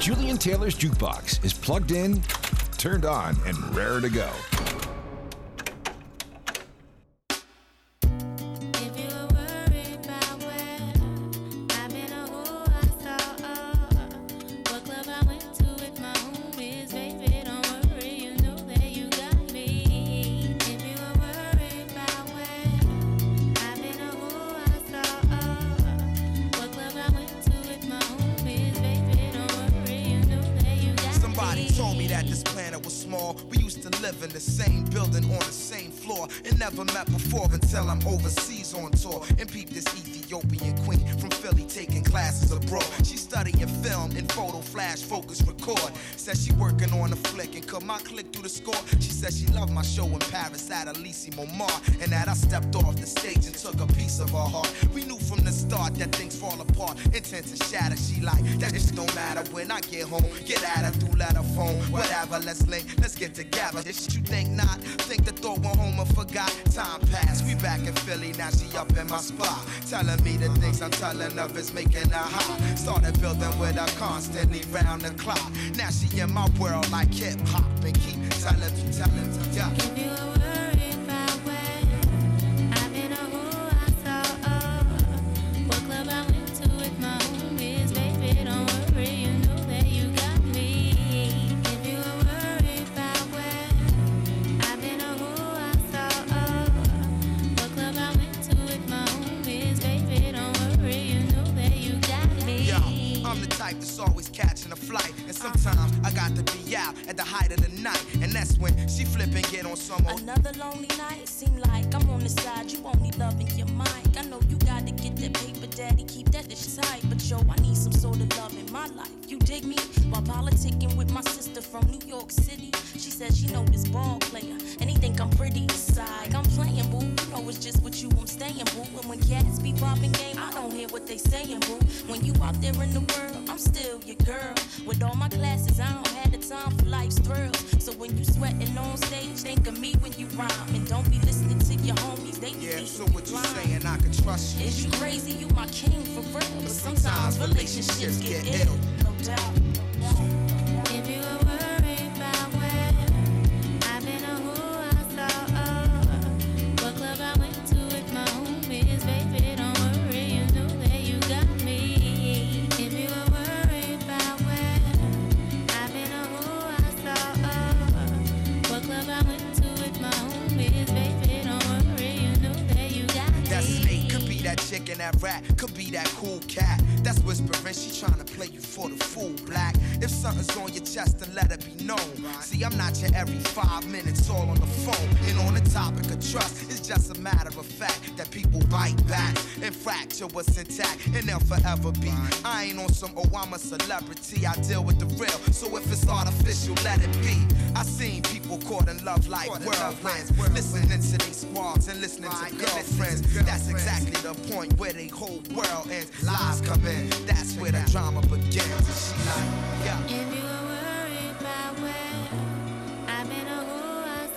Julian Taylor's Jukebox is plugged in, turned on, and raring to go. In the same building on the same floor and never met before until I'm overseas on tour and peep this Ethiopian queen from Philly taking classes abroad. She studying film and photo flash focus record. Says she working on a flick and cut my click through the score. She says she loved my show in Paris at Elysee Montmartre and that I stepped off the stage and took a piece of her heart. We knew from the start that things fall apart, intent to shatter. She like that just don't matter when I get home. Get at her through letter phone, whatever. Let's link, let's get together. This shit you think not? Think the thought went home and forgot. Time passed, we back in Philly, now she up in my spot. Telling me the things I'm telling her is making her hot. Started building with her constantly round the clock. Now she in my world like hip hop and keep telling me, yeah. If you were worried about where I've been or who I saw, what club I went to with my homies, baby, don't worry, you know that you got me. If you were worried about where I've been or who I saw, what club I went to with my homies, baby, don't worry, you know that you got me. Yo, I'm the type that's always catching a flight, and sometimes I got to be out at the height of the night, and that's when she flip and get on some old. Another lonely night, seem like I'm on the side, you only loving your mic. I know you gotta get that paper, daddy, keep that dish tight, but yo, I need some sort of love in my life. You dig me? While politicking with my sister from New York City, she says she know this ball player, and he think I'm pretty. Side, I'm playing, boo. You know it's just with you I'm staying, boo. And when cats be popping game, I don't hear what they saying, boo. When you out there in the world, I'm still your girl. With all my classes, I don't have the time for life's thrills. So when you sweating on stage, think of me when you rhyme, and don't be listening to your homies. They yeah. So what you saying? I can trust you. Is you crazy? You my king for real. But sometimes relationships get ill. No doubt. If you were worried about where I've been or who I saw, what club I went to with my homies, baby, don't worry, you know that you got me. If you were worried about where I've been or who I saw, what club I went to with my homies, baby, don't worry, you know that you got me. That's Snake, could be that chick in that rat, could be that cool cat. That's whispering, she tryna play you for the fool, black. If something's on your chest, then let it be known. See, I'm not your every 5 minutes all on the phone. And on the topic of trust, it's just a matter of fact that people bite back and fracture what's intact, and they'll forever be. I ain't on some, oh, I'm a celebrity, I deal with the real. So if it's artificial, let it be. I seen people caught in love like whirlwinds, listening to they squads and listening to girlfriends. That's exactly the point where they whole world ends. Lies come in, that's where the drama begins. And she like, yeah. If you were worried about where I've been or who I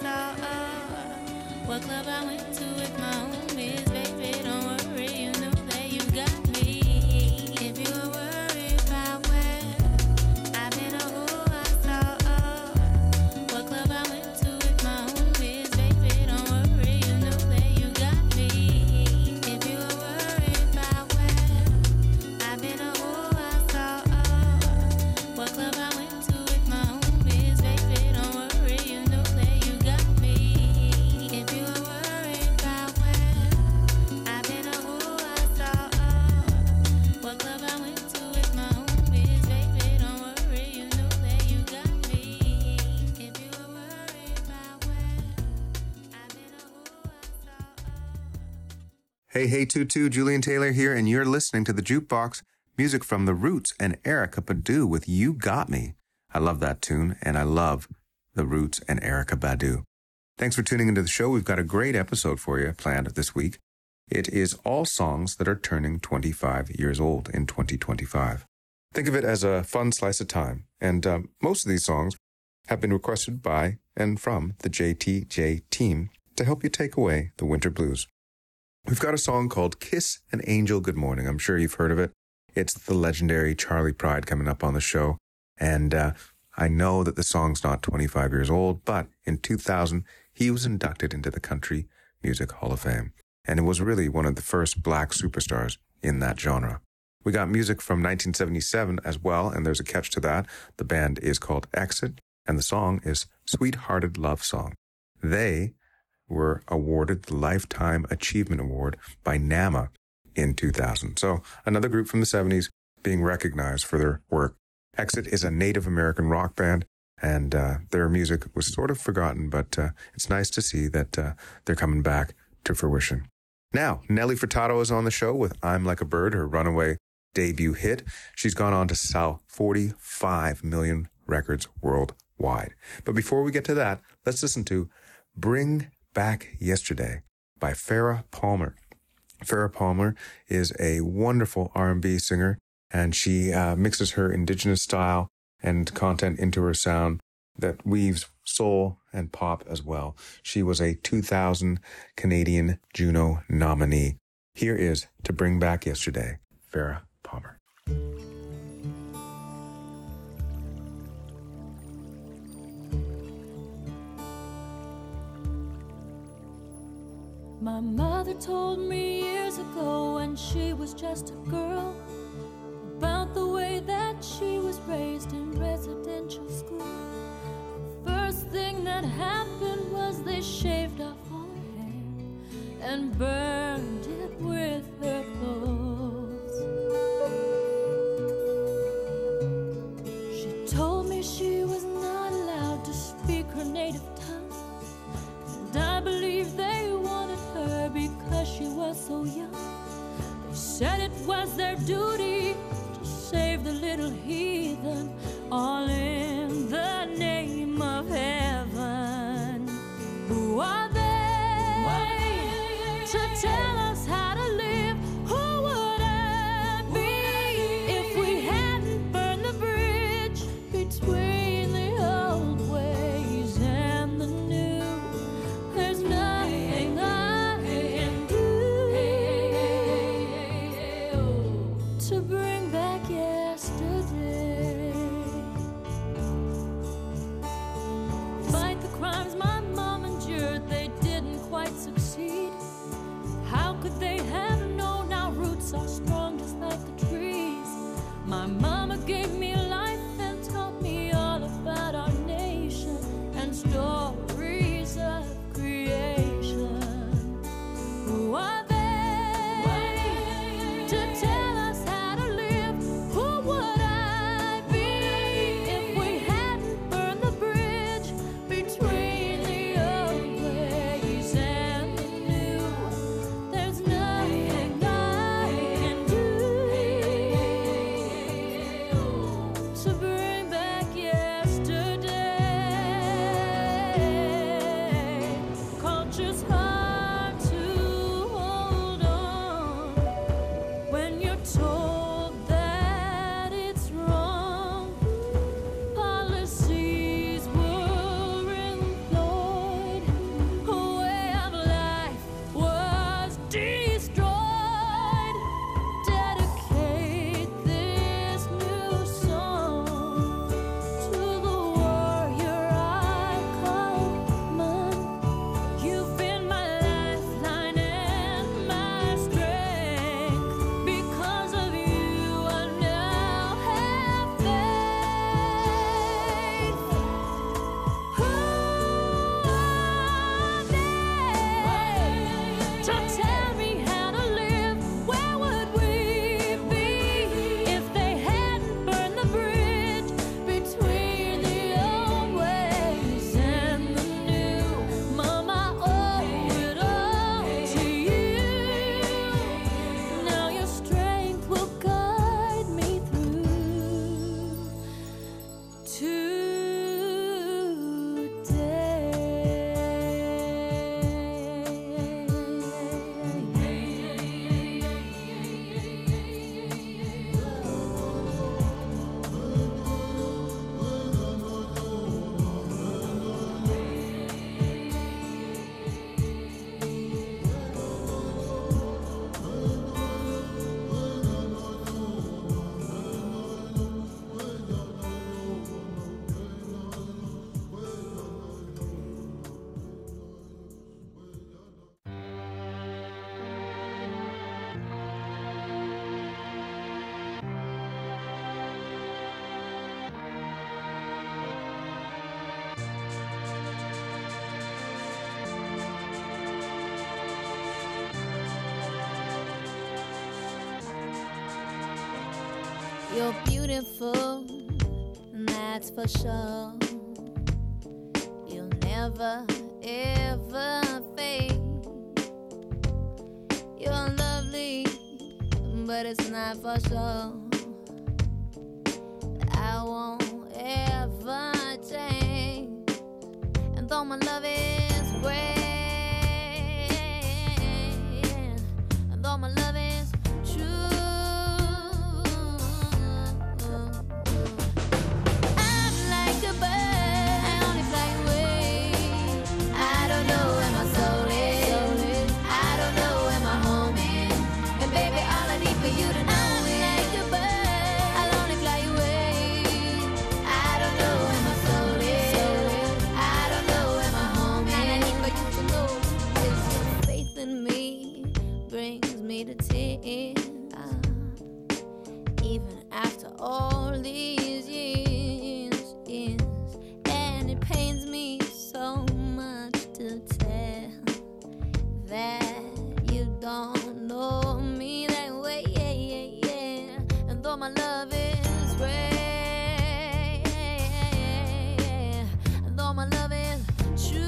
saw, what club I went to with my homies, baby, don't worry, you know that you got me. If you were worried about where I've been or who I saw, what club I went to with my homies, baby, don't worry, you know that you got me. If you were worried about where I've been or who I saw, what club I went to with my homies, baby, don't worry, you know that you got me. If you were worried about where I've been or who I saw, what club I went to with my homies, baby, don't worry, you know that you got me. If you were worried about where I've been or who I saw. Hey, hey, Tutu, Julian Taylor here, and you're listening to The Jukebox, music from The Roots and Erykah Badu with You Got Me. I love that tune, and I love The Roots and Erykah Badu. Thanks for tuning into the show. We've got a great episode for you planned this week. It is all songs that are turning 25 years old in 2025. Think of it as a fun slice of time, and most of these songs have been requested by and from the JTJ team to help you take away the winter blues. We've got a song called Kiss an Angel Good Morning. I'm sure you've heard of it. It's the legendary Charley Pride coming up on the show. And I know that the song's not 25 years old, but in 2000, he was inducted into the Country Music Hall of Fame. And it was really one of the first black superstars in that genre. We got music from 1977 as well, and there's a catch to that. The band is called Exit, and the song is Sweethearted Love Song. They were awarded the Lifetime Achievement Award by NAMA in 2000. So another group from the 70s being recognized for their work. Exit is a Native American rock band, and their music was sort of forgotten, but it's nice to see that they're coming back to fruition. Now, Nelly Furtado is on the show with I'm Like a Bird, her runaway debut hit. She's gone on to sell 45 million records worldwide. But before we get to that, let's listen to Bring Back Yesterday by Farrah Palmer. Farrah Palmer is a wonderful R&B singer, and she mixes her indigenous style and content into her sound that weaves soul and pop as well. She was a 2000 Canadian Juno nominee. Here is To Bring Back Yesterday, Farrah Palmer. My mother told me years ago when she was just a girl about the way that she was raised in residential school. The first thing that happened was they shaved off all her hair and burned it with their clothes. She told me she was not allowed to speak her native tongue, and I believe they wanted her because she was so young. They said it was their duty to save the little heathen, all in the name of heaven. Who are they to tell us how to live? Who would I be if we hadn't burned the bridge between the old ways and the new? There's nothing I can do to bring back yesterday. You're beautiful, that's for sure. You'll never, ever fade. You're lovely, but it's not for sure. I won't ever change. And though my love is great, and though my love is true, I'm like a bird, I only fly away. I don't know where my soul is, I don't know where my home is. And baby, all I need for you to know is like a bird, I'll only fly away. I don't know where my soul is, I don't know where my home is. And I need for you to know is your faith in me brings me to tears. Even after all these years, and it pains me so much to tell that you don't know me that way, and though my love is great, and though my love is true,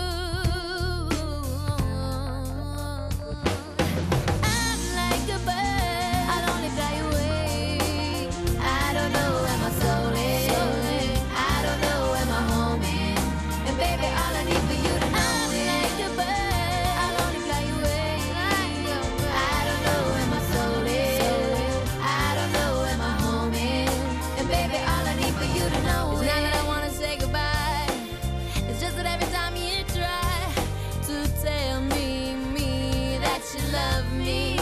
I'm like a bird, I'll only fly away. I don't know where my soul is, I don't know where my home is. And baby, all I need for you to know is like a bird, I'll only fly away. I don't know where my soul is, I don't know where my home is. And baby, all I need for you to know is not that I wanna say goodbye. It's just that every time you try to tell me that you love me,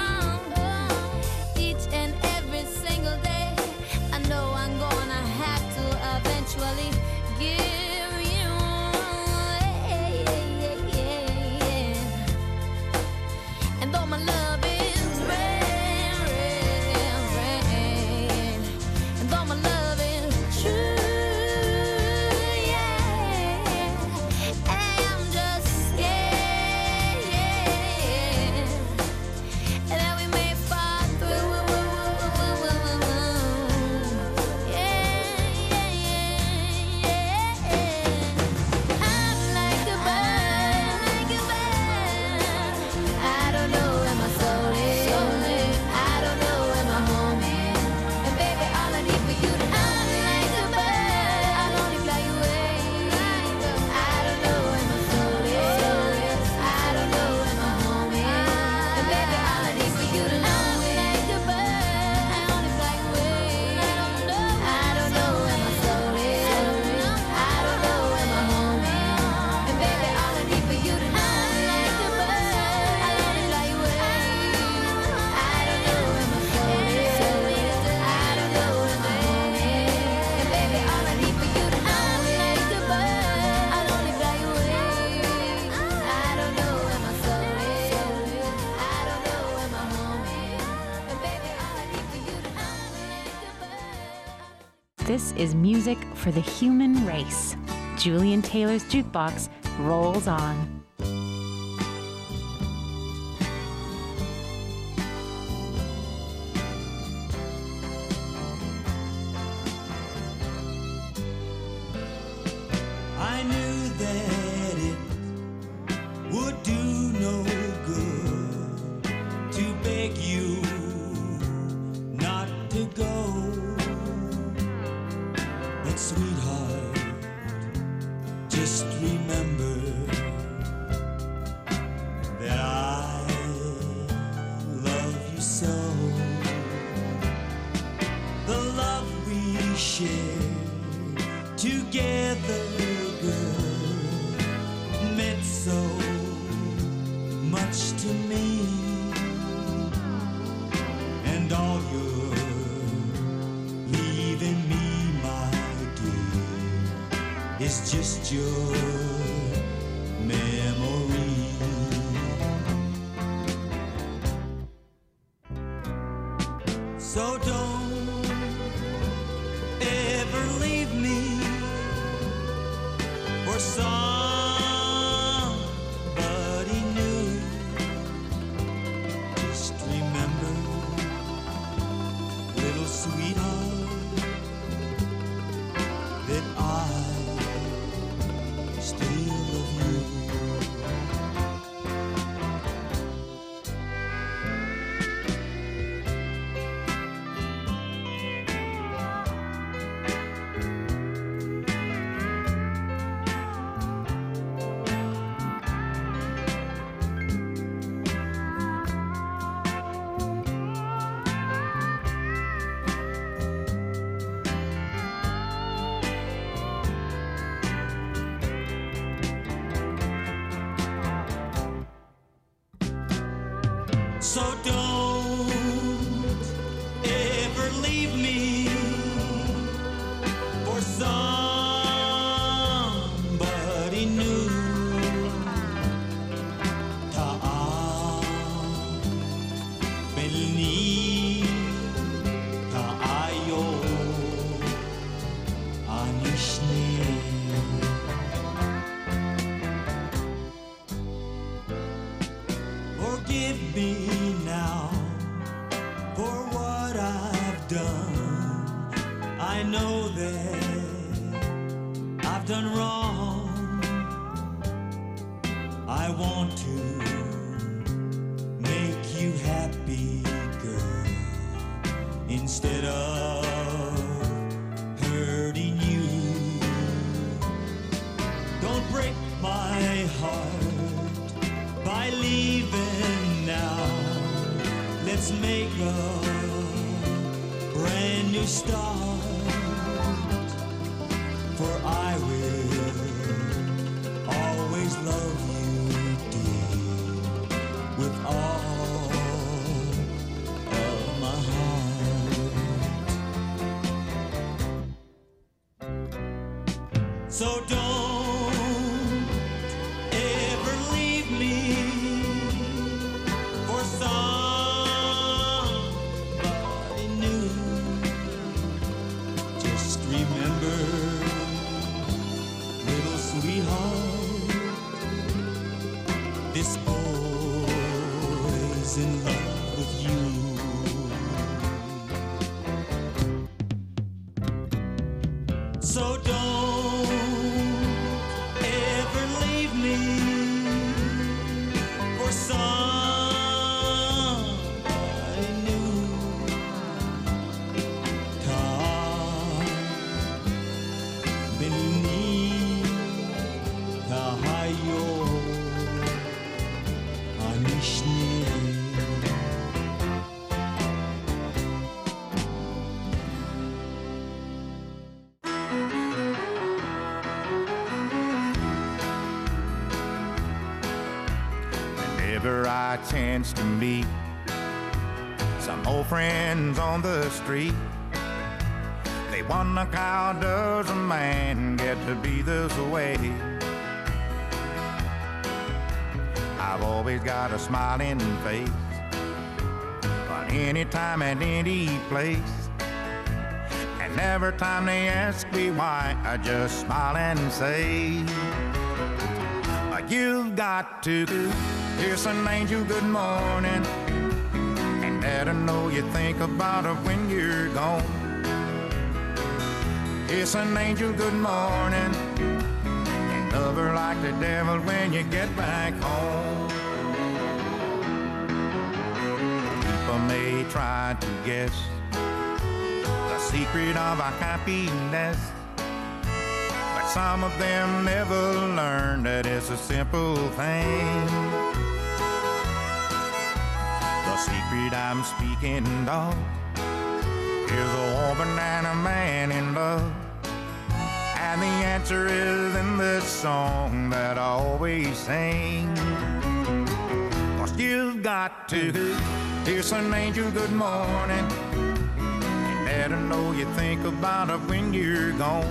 each and every single day, I know I'm gonna have to eventually give you, and though my love is rare, and though my love is true, I'm just scared that we may fall through. I'm like a bird, I don't know where my soul is, I don't know where my home is. And baby, all I need for you to know is like a bird, I'll only fly away. I don't know where my soul is, I don't know where my home is. And baby, all I need for you to know is like a bird, I'll only fly away. I don't know where my soul is, I don't know where my home is. And baby, all I need for you to know is like a bird, I'll only fly away. I don't know where my soul is, I don't know where my home is. And baby, all I need for you to know is like a bird, I'll only fly away. I don't know where my soul is, I don't know where my home is. And baby, all I need for you to know is like a bird. This is music for the human race. Julian Taylor's Jukebox rolls on. I knew that it would do no good to beg you not to go. But sweetheart, just remember that I love you so. The love we share together, girl, meant so much to me. And all you're leaving me, my dear, is just your memory. So don't ever leave me for somebody new. Just remember, little sweetheart, I've done wrong. I want to make you happy, girl, instead of hurting you. Don't break my heart by leaving now. Let's make a brand new start, for I will always love you, dear, with all of my heart. So don't ever leave me for somebody new. Just remember, little sweetheart, this boy's in love with you. So don't ever leave me for somebody new. Kahayo Anishni. Whenever I chance to meet some old friends on the street, they wonder how does a man get to be this way. I've always got a smiling face, but anytime and any place, and every time they ask me why, I just smile and say, you've got to kiss an angel good morning and let her know you think about her when you're gone. Kiss an angel good morning and love her like the devil when you get back home. People may try to guess the secret of our happiness, but some of them never learn that it's a simple thing. The secret I'm speaking of is a woman and a man in love, and the answer is in this song that I always sing. 'Cause you've got to kiss an angel good morning and let her know you think about her when you're gone.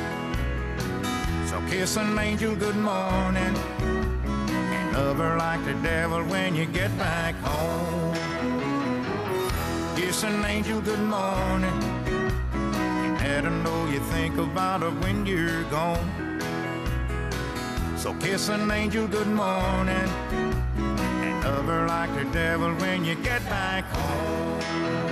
So kiss an angel good morning and love her like the devil when you get back home. Kiss an angel good morning and let her know you think about her when you're gone. So kiss an angel good morning and love her like the devil when you get back home.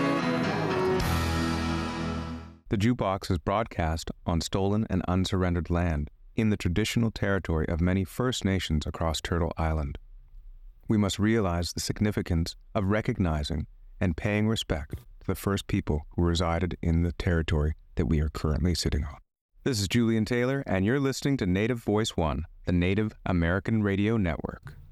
The Jukebox is broadcast on stolen and unsurrendered land in the traditional territory of many First Nations across Turtle Island. We must realize the significance of recognizing and paying respect to the first people who resided in the territory that we are currently sitting on. This is Julian Taylor, and you're listening to Native Voice One, the Native American Radio Network.